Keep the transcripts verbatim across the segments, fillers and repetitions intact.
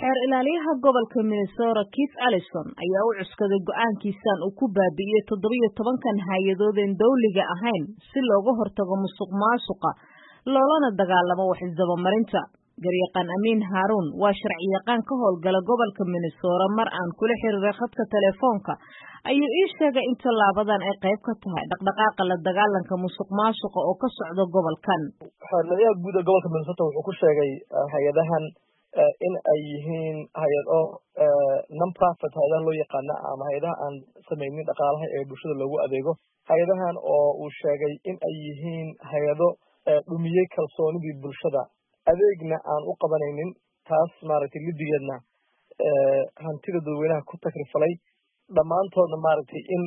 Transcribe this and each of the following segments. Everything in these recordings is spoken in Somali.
xeer ilaaliyaha gobolka Minnesota Keith Ellison ayaa u cuskaday go'aankiisan uu ku baabi'iyay toddoba iyo toban kan hay'adood aan dawliga ahayn si looga hortago musuqmaasuqa loolana dagaalamo wax isdabamarinta. Garyaqaan Amiin Haruun waa sharci yaqaan ka howlgala gobolka Minnesota mar aan kula xiriiray khadka telefoonka ayuu ii sheegay in tallaabadan ay qayb ka tahay dhaqdhaqaaqa la dagaalanka musuqmaasuqa oo ka socda gobolkan. Xeer ilaaliyaha guud ee gobolka Minnesota wuxuu ku sheegay hay'adahan in ay yihiin hay'ado non-profit hay'adaha loo yaqaan ama hay'adaha aan samaynin dhaqaalaha ee bulshada loogu adeego. Hay'adahan oo uu sheegay in ay yihiin hay'ado dhumiyay kalsoonidii bulshada adeegna aan u qabanaynin taas maaragtay lidigeedna hantida dadweynaha ku takrifalay dhammaantoodna maaragtay in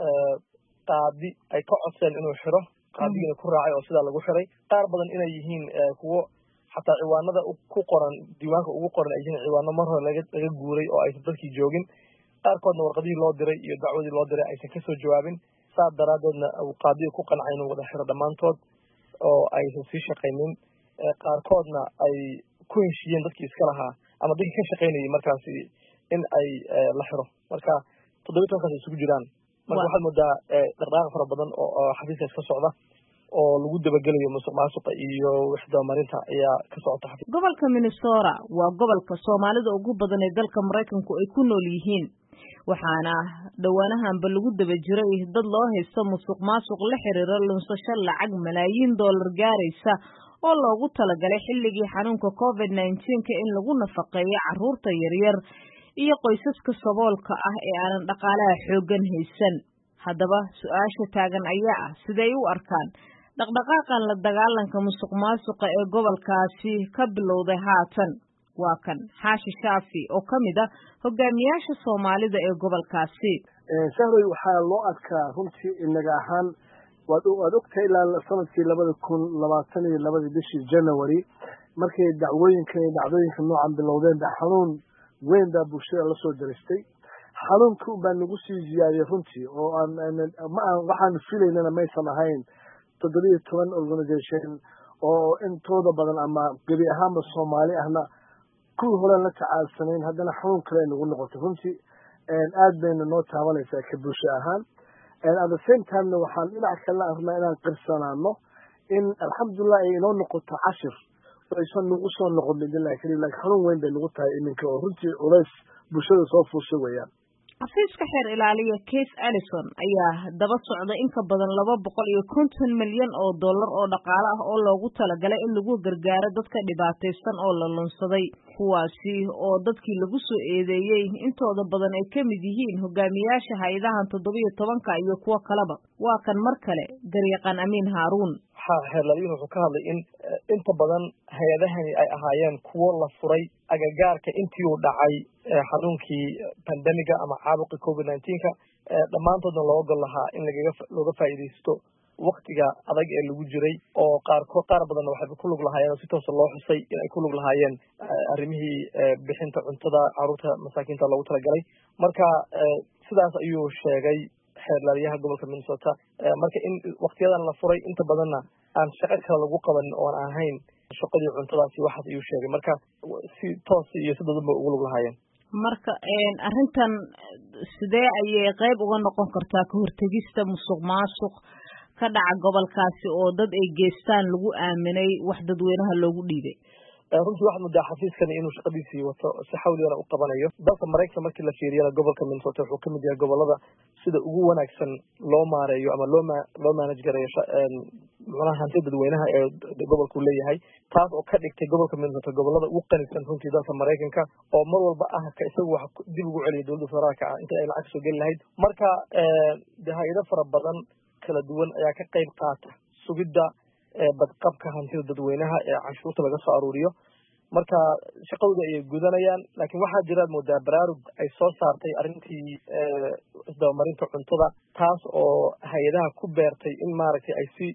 qaadi ay ka codsadeen inuu xiro qaadigiina ku raacay oo sidaa lagu xiray qaar badan inay yihiin kuwo xataa ciwaanada ku qoran diiwaanka ugu qoran ay yihiin ciwaano mar hore laga laga guuray oo aysan dadkii joogin qaarkoodna warqadihii loo diray iyo dacwadii loo diray aysan kasoo jawaabin saa daraadeedna uu qaadiga ku qancay inuu wada xiro dhammaantood oo aysan sii shaqaynin qaarkoodna ay ku heshiiyeen dadkii iska lahaa ama dadkii ka shaqaynayay markaasi in ay la xiro marka toddoba iyo tobankaas isugu jiraan marka waxaad moodaa dhaqdhaqaaq fara badan oo xafiiskaas ka socda oo lagu dabagelayo musuqmaasuqa iyo waxdabamarinta ayaa ka socota xafiis gobolka Minnesota waa gobolka Soomaalida ugu badan ee dalka Mareykanku ay ku nool yihiin waxaana dhawaanahanba lagu daba jiray dad loo haysto musuqmaasuq la xiriira lunsasho lacag malaayiin dollar gaaraysa oo loogu talagalay xilligii xanuunka covid nineteen ka in lagu nafaqeeyo carruurta yaryar iyo qoysaska saboolka ah ee aanan dhaqaalaha xooggan haysan. Haddaba su'aasha taagan ayaa ah siday u arkaan dhaqdhaqaaqan la dagaalanka musuqmaasuqa ee gobolkaasi ka bilowday haatan. Waa kan Xaashi Shaafi oo ka mid ah hogaamiyaasha Soomaalida ee gobolkaasi. Sahray waxaa loo arkaa runtii inaga ahaan waad ogtahay ilaa sanadkii labada kun labaatan iyo labadii bishii January markay dacwooyinka iyo dhacdooyinka noocan bilowdeen xanuun weyn baa bulshada la soo diristay xanuunka baa nagu sii ziyaadiyay runtii oo aan ma waxaan filaynana maysan ahayn toddoba iyo toban organization oo intooda badan ama gebi ahaanba Soomaali ahna kuwii hore la tacaalsanayn haddana xanuun kale nagu noqotay runtii aad bayna noo taabanaysaa ka bulsho ahaan and at the same time waxaan dhinac kale arnaa inaan qirsanaano in alxamdulillah ay inoo noqoto cashir aysan nagu soo noqon midnaa kaliya laakiin xanuun weyn bay nagu tahay iminka oo runtii culays bulshada soo fuushay weeyaan. Xafiiska xeer ilaaliya Keith Ellison ayaa daba socda in ka badan laba boqol iyo konton milyan oo dollar oo dhaqaale ah oo loogu talagalay in lagu gargaaro dadka dhibaataysan oo la lunsaday kuwaasi oo dadkii lagu soo eedeeyay intooda badan ay ka mid yihiin hogaamiyaasha hay'adahan toddoba iyo tobanka iyo kuwa kaleba. Waa kan mar kale garyaqaan Amiin Haruun. xeer ilaaliyaha wuxuu ka hadlay in inta badan hay'adahani ay ahaayeen kuwo la furay agagaarka intii uu dhacay xanuunkii pandemiga ama caabuqii covid nineteen ka dhammaantoodna looga gol lahaa in lagaga looga faa'iidaysto waqtiga adag ee lagu jiray oo qaarkood qaar badanna waxay ku lug lahaayeen oo si toos loo xusay in ay ku lug lahaayeen arrimihii bixinta cuntada carruurta masaakiinta loogu talagalay marka sidaas ayuu sheegay xeer ilaaliyaha gobolka Minnesota marka in waqtiyadan la furay inta badanna aan shaqo kale lagu qaban oo aan ahayn shaqadii cuntadaasi waxaas ayuu sheegay marka si toos iyo si dadba ugu lug lahaayeen marka arrintan sidee ayay qayb uga noqon kartaa ka hortagista musuqmaasuq ka dhaca gobolkaasi oo dad ay geestaan lagu aaminay wax dadweynaha loogu dhiibay runtii waxaad moodaa xafiiskani inuu shaqadiisii wato si xawliyana u qabanayo dalka Mareykanka markii la fiiriyana gobolka Minnesota wuxuu ka mid yahay gobolada sida ugu wanaagsan loo maareeyo ama loo loo manage gareeyo macnaha hantida dadweynaha ee gobolku leeyahay taas oo ka dhigtay gobolka Minnesota gobolada ugu qanisan runtii dalka Mareykanka oo mar walba ah ka isagu wax dib ugu celiyo dowladda federaalka ah inta ay lacag soo gali lahayd marka hay'ado fara badan kala duwan ayaa ka qayb qaata sugidda badqabka hantida dadweynaha ee canshuurta laga soo aruuriyo marka shaqadooda ay gudanayaan laakiin waxaa jira moodaa baraarug ay soo saartay arrintii isdabamarinta cuntada taas oo hay'adaha ku beertay in maaragtay ay si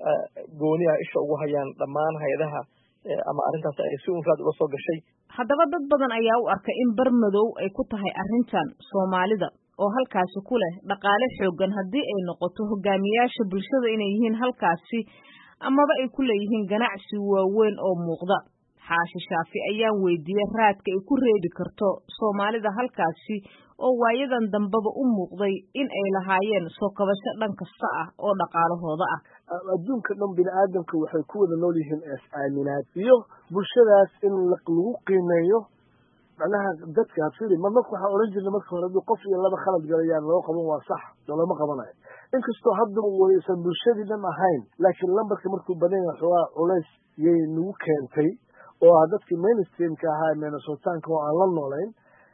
gooni ah isha ugu hayaan dhammaan hay'adaha ama arrintaas ay si unfaad uga soo gashay. Haddaba dad badan ayaa u arkay in barmadow ay ku tahay arrintan Soomaalida oo halkaasi ku leh dhaqaale xooggan haddii ay noqoto hogaamiyaasha bulshada inay yihiin halkaasi amaba ay ku leeyihiin ganacsi waaweyn oo muuqda. xaashi shaafi ayaan weydiiyey raadka ay ku reebi karto Soomaalida halkaasi oo waayadan dambaba u muuqday in ay lahaayeen soo kabasho dhan kasta ah oo dhaqaalahooda ah. adduunka dhan bini'aadamka waxay ku wada nool yihiin is-aaminaad iyo bulshadaas in lagu qiimeeyo macnaha dadka hafiri ma marka waxaa oran jirnay marka hore haddii qof iyo laba khalad galayaan loo qaban waa sax looma qabanayo inkastoo haddaba waysan bulshadii dhan ahayn laakiin lambarka markuu badan yahay xoogaa culays yay nagu keentay oo ah dadkii mainstreamka ahaa Minnesotanka oo aan la noolayn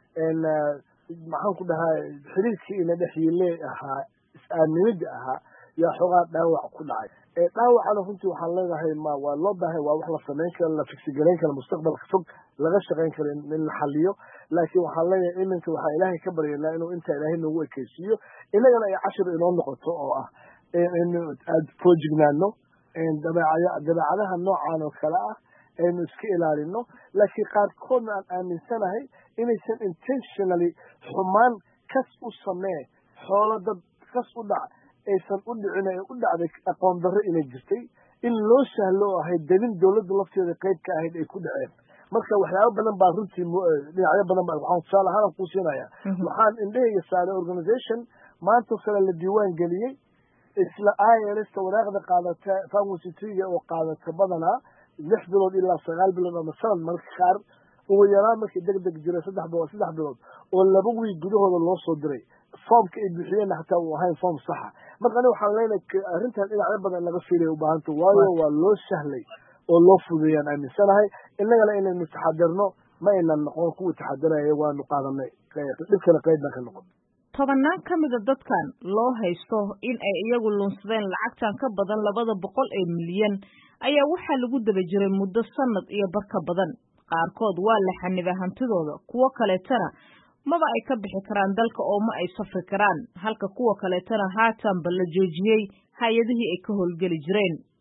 maxaan ku dhahaa xiriirkii ina dhex yiile ahaa is-aaminida ahaa yaa xoogaa dhaawac ku dhacay ee dhaawacana runtii waxaan leedahay ma waa loo baahay waa wax la samayn karo la fisigarayn karo mustaqbalka fog laga shaqayn karo in la xaliyo laakiin waxaan leeyahay iminka waxaa ilaahay ka baryanaa inuu inta ilaahay noogu ekeysiiyo inagana ay cashir inoo noqoto oo ah in aad foojignaano dabeecadaha noocan oo kale ah aynu iska ilaalino laakiin qaarkoodna aan aaminsanahay inaysan intentionally xumaan kas u samee xoolo dad kas u dhac aysan u dhicin ay u dhacday aqoon darro inay jirtay in loo sahlo oo ahayd dabin dawladda lafteeda qayb ka ahayd ay ku dhaceen marka waxyaabo badan baa runtii dhinacyo badan baa waxaan tusaale ahaan ku siinayaa waxaan indhahayga saaray organization maanta kale la diiwaan geliyey isla I R S waraaqda qaadata pharmacy-ga oo qaadata badanaa lix bilood ilaa sagaal bilood ama sanad marka qaar ugu yaraan markii degdeg jiray saddex bilood saddex bilood oo laba wiil gudahooda loo soo diray foomka ay bixiyeen xataa uu ahayn foom saxa marka aniga waxaan leenahay arrintan dhinacyo badan laga fiiriyo u baahanta waayo waa loo sahlay oo loo fududeeyaan aaminsanahay innagana inaynu taxadirno ma aynan noqon kuwa taxadiraya waanu qaadanay dhibkana qayb baan ka noqon tobannaan ka mida dadkan loo haysto in ay iyagu lunsadeen lacagtan ka badan labada boqol ee milyan ayaa waxaa lagu daba jiray muddo sanad iyo bar ka badan qaarkood waa la xanibay hantidooda kuwo kaleetana maba ay ka bixi karaan dalka oo ma ay safri karaan halka kuwa kaleetana haatanba la joojiyey hay-adihii ay ka howlgeli jireen